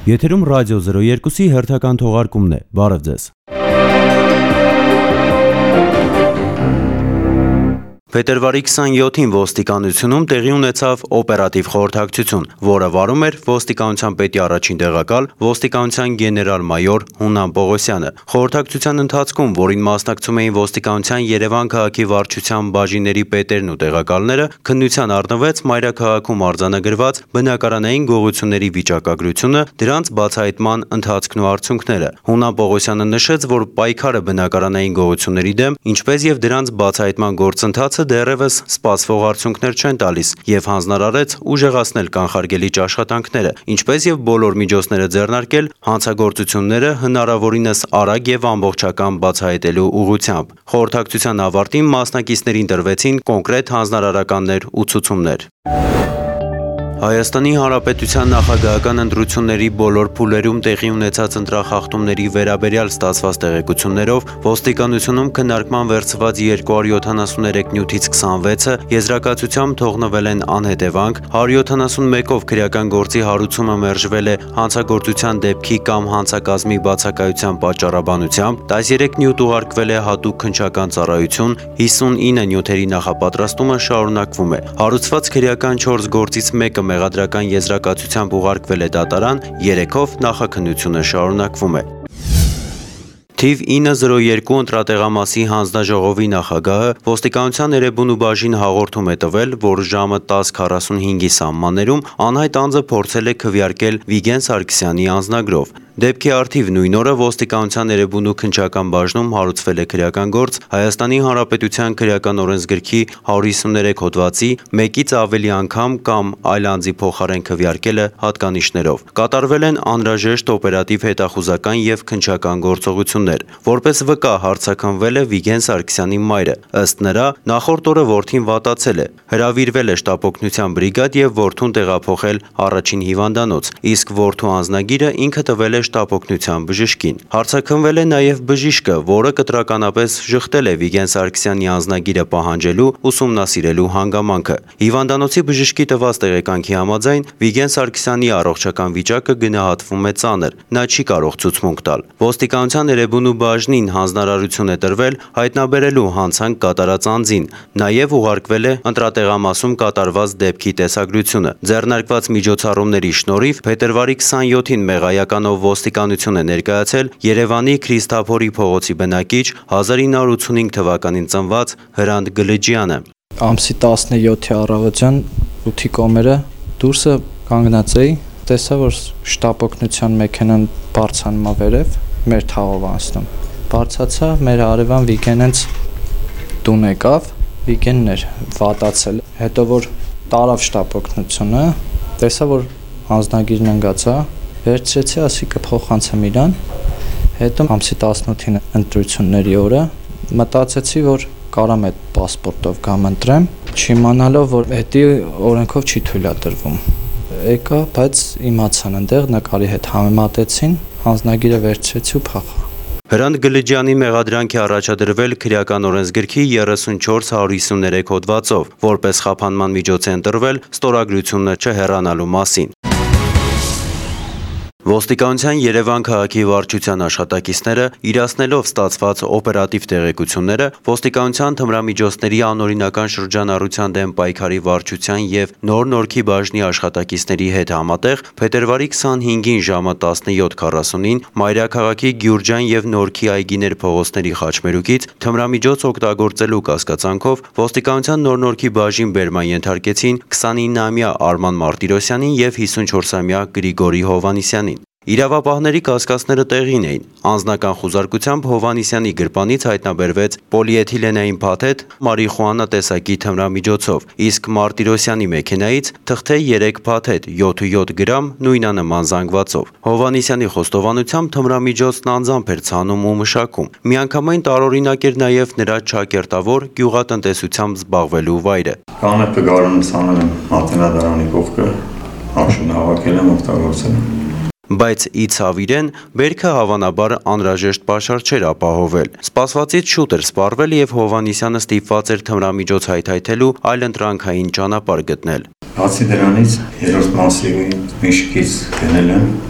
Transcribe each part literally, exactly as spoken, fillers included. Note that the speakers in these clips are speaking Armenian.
Եթերում ռադիո զրո երկուսի հերթական թողարկումն է, բարև ձեզ։ Փետրվարի քսանյոթին ոստիկանությունում տեղի ունեցավ օպերատիվ խորհրդակցություն, որը վարում էր ոստիկանության պետի առաջին տեղակալ ոստիկանության գեներալ-մայոր Հունան Պողոսյանը։ Խորհրդակցության ընթացքում, որին մասնակցում էին ոստիկանության Երևան քաղաքի վարչության բաժինների պետերն ու տեղակալները, քննության առնվեց մայրաքաղաքում արձանագրված բնակարանային գողությունների վիճակագրությունը, դրանց բացահայտման ընթացքն ու արդյունքները։ Հունան Պողոսյանը նշեց, որ պայքարը բնակարանային գողությունների դեմ, ինչպես եւ դրանց բացահայտման գործընթացը դեռևս սպասվող արդյունքներ չեն տալիս եւ հանձնարարեց ուժեղացնել կանխարգելիչ աշխատանքները, ինչպես եւ բոլոր միջոցները ձեռնարկել հանցագործությունները հնարավորինս արագ եւ ամբողջական բացահայտելու ուղղությամբ։ Խորհրդակցության ավարտին մասնակիցներին տրվեցին կոնկրետ հանձնարարականներ ու ցուցումներ։ Հայաստանի Հանրապետության նախագահական ընտրությունների բոլոր փուլերում տեղի ունեցած ընտրախախտումների վերաբերյալ ստացված տեղեկություններով ոստիկանությունում քննարկման վերցված երկու հարյուր յոթանասուներեք նյութից քսանվեցը եզրակացությամբ թողնվել են անհետևանք, հարյուր յոթանասունմեկով քրեական գործի հարուցումը մերժվել է հանցագործության դեպքի կամ հանցակազմի բացակայության պատճառաբանությամբ, տասնյոթ նյութ ուղարկվել է հատուկ քննչական ծառայություն, հիսունինը նյութերի նախապատրաստումը շարունակվում է։ Հարուցված քրեական չորս գործից մեկը մեղադրական եզրակացությամբ ուղարկվել է դատարան, երեքով նախաքննությունը շարունակվում է։ Թիվ ինը զրո երկու ընտրատեղամասի հանձնաժողովի նախագահը ոստիկանության Էրեբուն ու բաժին հաղորդում է տվել, որ ժամը տասը քառասունհինգի սահմաններում անհայտ անձը փորձել է քվեարկել Վիգեն Սարգսյանի անձնագրով։ Դեպքի առթիվ նույն օրը ոստիկանության Էրեբուն ու քննչական բաժնում հարուցվել է քրեական գործ Հայաստանի Հանրապետության քրեական օրենսգրքի հարյուր հիսուներեք հոդվածի մեկից ավելի անգամ կամ այլ անձի փոխարեն քվեարկելը հատկանիշներով։ Կատարվել են անհրաժեշտ օպերատիվ հետախուզական եւ քննչական գործողություններ։ Որպես վկա հարցաքննվել է Վիգեն Սարգսյանի մայրը։ Ըստ նրա, նախորդ օրը որդին վատացել է, հրավիրվել է շտապօգնության բրիգադ եւ որդուն տեղափոխել առաջին հիվանդանոց, իսկ որդու անձնագիրը ինքը տվել է շտապօգնության բժշկին։ Հարցաքննվել է նաև բժիշկը, որը կտրականապես շղթել է Վիգեն Սարգսյանի անձնագիրը պահանջելու ուսումնասիրելու հանգամանքը։ Հիվանդանոցի բժշկի տված տեղեկանքի համաձայն Վիգեն Սարգսյանի առողջական վիճակը գնահատվում է ծանր, նա չի կարող ցուցմունք տալ։ Ոստիկանության Էրեբուն ու բաժնին հանձնարարություն է տրվել հայտնաբերելու հանցանք կատարած անձին, նաև ուղարկվել է ընտրատեղամասում կատարված դեպքի տեսագրությունը։ Ձեռնարկված միջոցառումների շնորհիվ փետրվարի քսանյոթին մեղայականով ոստիկանություն է ներկայացել Երևանի Քրիստափորի փողոցի բնակիչ հազար ինը հարյուր ութսունհինգ թվականին ծնված Հրանտ Գլջյանը։ Ամսի տասնյոթի առավոտյան ութի կողմերը դուրսը կանգնած էի, տեսա, որ շտապօգնության մեքենան բարձանում է վերև, մեր թաղով անցնում։ Բարձացա, մեր հարևան Վիգենից տուն եկավ, Վիգենն էր վատացել։ Հետո որ տարավ շտապօգնությունը, տեսա, որ անձնագիրն ընկած է, վերցրեցի, ասի կփոխանցեմ իրան։ Հետո ամսի տասնութին ընտրությունների օրը մտածեցի, որ կարամ այդ պասպորտով գամ ընտրեմ, չիմանալով, որ հետի օրենքով չի թույլատրվում։ Եկա, բայց իմացան այնտեղ նկարի հետ համեմատեցին, անձնագիրը վերցրեցի ու փախա։ Հրանտ Գլջյանի մեղադրանք է առաջադրվել քրեական օրենսգրքի երեսունչորս հարյուր հիսուներեք հոդվածով, որպես խափանման միջոց է ընտրվել ստորագրությունը չհեռանալու մասին։ Ոստիկանության Երևան քաղաքի վարչության աշխատակիցները իրացնելով ստացված օպերատիվ տեղեկությունները ոստիկանության թմրամիջոցների անօրինական շրջանառության դեմ պայքարի վարչության եւ Նոր Նորքի բաժնի աշխատակիցների հետ համատեղ փետրվարի քսանհինգին ժամը տասնյոթ քառասունին Մայրաքաղաքի Գյուրջան եւ Նորքի այգիներ փողոցների խաչմերուկից թմրամիջոց օգտագործելու կասկածանքով ոստիկանության Նոր Նորքի բաժին բերման ենթարկեցին քսանինամյա Արման Մարտիրոսյանին եւ հիսունչորսամյա Գրիգորի Հովհաննիսյանին։ Իրավապահների կասկածները տեղին էին։ Անձնական խուզարկությամբ Հովհաննիսյանի գրպանից հայտնաբերվեց պոլիէթիլենային փաթեթ մարիխուանա տեսակի թմրամիջոցով, իսկ Մարտիրոսյանի մեքենայից թղթե երեք փաթեթ յոթ գրամ նույնանման զանգվածով։ Հովհաննիսյանի խոստովանությամբ թմրամիջոցն անձամբ էր ցանում ու մշակում։ Միանգամայն տարօրինակ էր նաև նրա ճակերտավոր գյուղատնտեսությամբ զբաղվելու վայրը։ Կանեպը գարունը ցանել եմ Ատենադարանի կողքը, աշուն հավաքել եմ, օգտագործել եմ։ Բայց ի ցավ իրեն, բերքը հավանաբար անհրաժեշտ պաշար չէր ապահովել։ Սպասվածից շուտ էր սպառվել եւ Հովհաննիսյանը ստիպված էր թմրամիջոց հայթայթելու այլընտրանքային ճանապարհ գտնել։ Բացի դրանից երրորդ մասի միշկից գնել եմ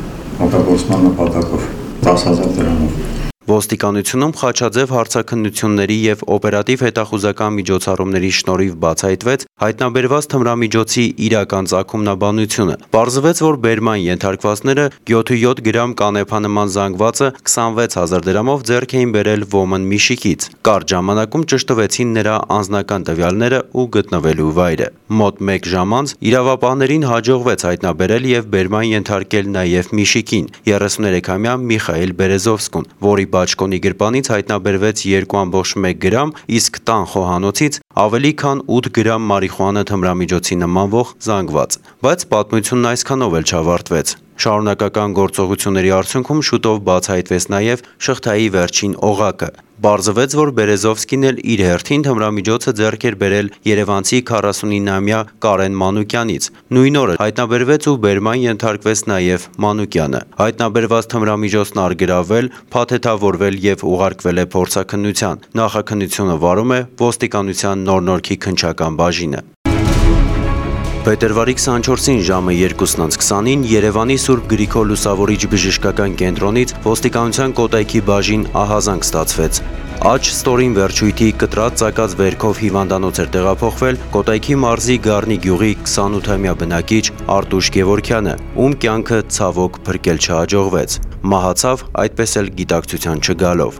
օգտագործման նպատակով դաս հազար դրամով։ Ոստիկանությունում Խաչաձև հարցաքննությունների և օպերատիվ հետախուզական միջոցառումների շնորհիվ բացահայտվեց հայտնաբերված թմրամիջոցի իրական ծագումնաբանությունը։ Պարզվեց, որ բերման ենթարկվածները յոթ գրամ կանեփանման զանգվածը քսանվեց հազար դրամով ձեռք էին բերել Ոմն Միշիկից։ Կարճ ժամանակում ճշտվեցին նրա անձնական տվյալները ու գտնվելու վայրը։ Մոտ մեկ ժամ անց իրավապահներին հաջողվեց հայտնաբերել և բերման ենթարկել նաև Միշիկին, երեսուներեքամյա Միխայիլ Բերեզովսկուն, որի բաճկոնի գրպանից հայտնաբերվեց երկու կoma մեկ գրամ, իսկ տան խոհանոցից ավելի քան ութ գրամ մարիխուանա թմրամիջոցի նմանվող զանգված։ Բայց պատմությունն այսքանով էլ չավարտվեց։ Շարունակական գործողությունների արդյունքում շուտով բացահայտվեց նաև շղթայի վերջին օղակը։ Պարզվեց, որ Բերեզովսկին էլ իր հերթին թմրամիջոցը ձեռք էր բերել երևանցի քառասունինամյա Կարեն Մանուկյանից։ Նույն օրը հայտնաբերվեց ու բերման ենթարկվեց նաև Մանուկյանը։ Հայտնաբերված թմրամիջոցն առգրավվել, փաթեթավորվել և ուղարկվել է փորձաքննության։ Նախաքննությունը վարում է ոստիկանության Նոր Նորքի քննչական բաժինը։ Փետրվարի քսանչորսին ժամը երկուսն անց քսանին Երևանի Սուրբ Գրիգոր Լուսավորիչ բժշկական կենտրոնից ոստիկանության կոտայքի բաժին ահազանգ ստացվեց։ Աջ ստորին վերջույթի կտրած ծակած վերքով հիվանդանոց էր տեղափոխվել Կոտայքի մարզի Գառնի գյուղի քսանութամյա բնակիչ Արտուշ Գևորգյանը, ում կյանքը ցավոք փրկել չհաջողվեց։ Մահացավ այդպես էլ գիտակցության չգալով։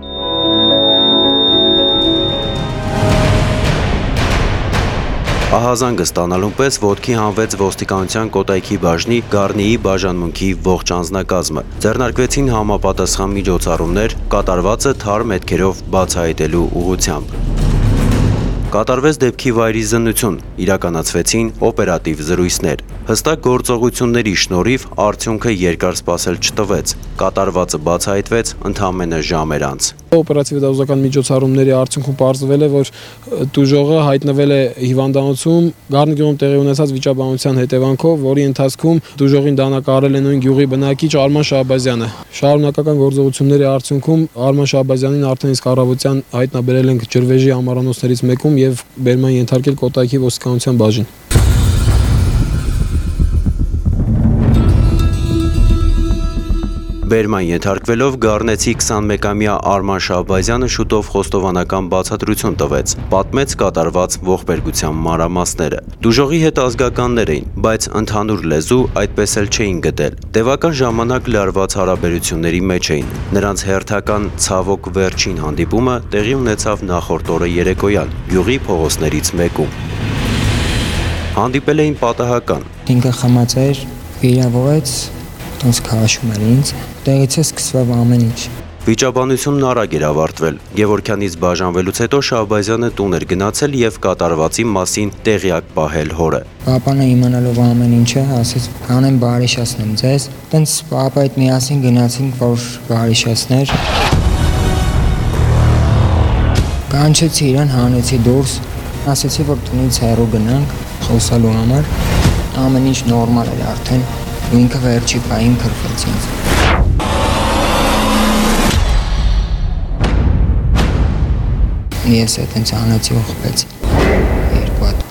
Ահազանգը ստանալուն պես ոտքի հանվեց ոստիկանության կոտայքի բաժնի Գառնիի բաժանմունքի ողջ անձնակազմը։ Ձեռնարկվեցին համապատասխան միջոցառումներ, կատարվածը թարմ հետքերով բացահայտելու ուղղությամբ։ Կատարվեց դեպքի վայրի զննություն, իրականացվեցին օպերատիվ զրույցներ։ Հստակ գործողությունների շնորհիվ արդյունքը երկար սպասել չտվեց։ Կատարվածը բացահայտվեց ընդամենը ժամեր անց։ Օպերատիվ հետազոտական միջոցառումների արդյունքում պարզվել է, որ տուժողը հայտնվել է հիվանդանոցում Գառնի գյուղում տեղի ունեցած վիճաբանության հետևանքով, որի ընթացքում տուժողին դանակահարել է նույն գյուղի բնակիչ Արման Շահբազյանը։ Շարունակական գործողությունների արդյունքում Արման Շահբազյանին արդեն իսկ առավոտյան հայտնաբերել ենք ջրվեժի ամառանոցներից մեկում և բերման ենթարկել Կոտայքի ոստիկանության բաժին։ Բերման ենթարկվելով Գառնեցի քսանմեկամյա Արման Շահբազյանը շուտով խոստովանական բացատրություն տվեց, պատմեց կատարված ողբերգության մանրամասները։ Տուժողի հետ ազգականներ էին, բայց ընդհանուր լեզու այդպես էլ չէին գտել։ Տևական ժամանակ լարված հարաբերությունների մեջ էին։ Նրանց հերթական ցավոք վերջին հանդիպումը տեղի ունեցավ նախորդ օրը երեկոյան գյուղի փողոցներից մեկում։ Հանդիպել էին պատահական։ Ինքը խմած էր, վիրավորեց, ոնց քաշում էր ինձ, տեղից է սկսվել ամեն ինչ։ Վիճաբանությունն արագ էր ավարտվել։ Գևորգյանից բաժանվելուց հետո Շահբազյանը տուն էր գնացել և կատարվածի մասին տեղյակ պահել հորը։ Պապանը իմանալով ամեն ինչը, ասեց, հանեմ բարիշացնեմ ձեզ։ Տենց պապա հետ միասին գնացինք, որ բարիշացներ։ Կանչեցի իրան, հանեցի դուրս, ասեցի, որ տնից հեռու գնանք խոսալու համար։ Ամեն ինչ նորմալ էր արդեն, ու ինքը վերջի պահին քրֆեց ինձ։ Ես այդենց անեցի ու խփեցի երկու հատ։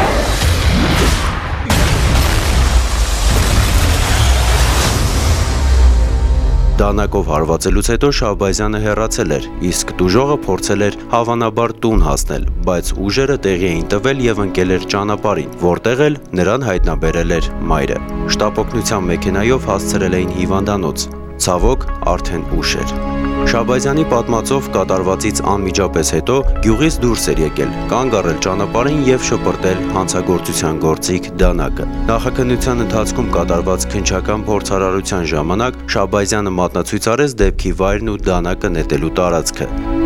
Դանակով հարվածելուց հետո Շահբազյանը հեռացել էր, իսկ տուժողը փորձել էր հավանաբար տուն հասնել, բայց ուժերը տեղի էին տվել և ընկել էր ճանապարհին, որտեղ էլ նրան հայտնաբերել էր մայրը։ Շտապօգնության մեքենայով հասցրել էին հիվանդանոց։ Ցավոք, արդեն ուշ էր։ Շահբազյանի պատմածով կատարվածից անմիջապես հետո գյուղից դուրս էր եկել, կանգ առել ճանապարհին և շպրտել հանցագործության գործիք դանակը։ Նախաքննության ընթացքում կատարված քննչական փորձարարության ժամանակ Շահբազյանը մատնացույց արեց դեպքի վայրն ու դանակը նետելու տարածքը։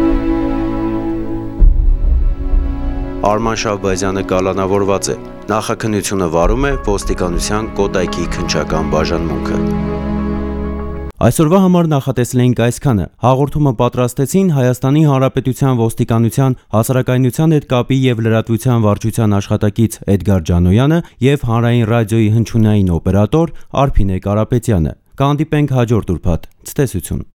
Արման Շահբազյանը կալանավորված է։ Նախաքննությունը վարում է ոստիկանության Կոտայքի քննչական բաժանմունքը։ Այսօրվա համար նախատեսել էինք այսքանը։ Հաղորդումը պատրաստեցին Հայաստանի Հանրապետության ոստիկանության հասարակայնության հետ կապի և լրատվության վարչության աշխատակից Էդգար Ջանոյանը և Հանրային ռադիոյի հնչյունային օպերատոր Արփինե Կարապետյանը։ Կհանդիպենք հաջորդ ուրբաթ։ Ցտեսություն։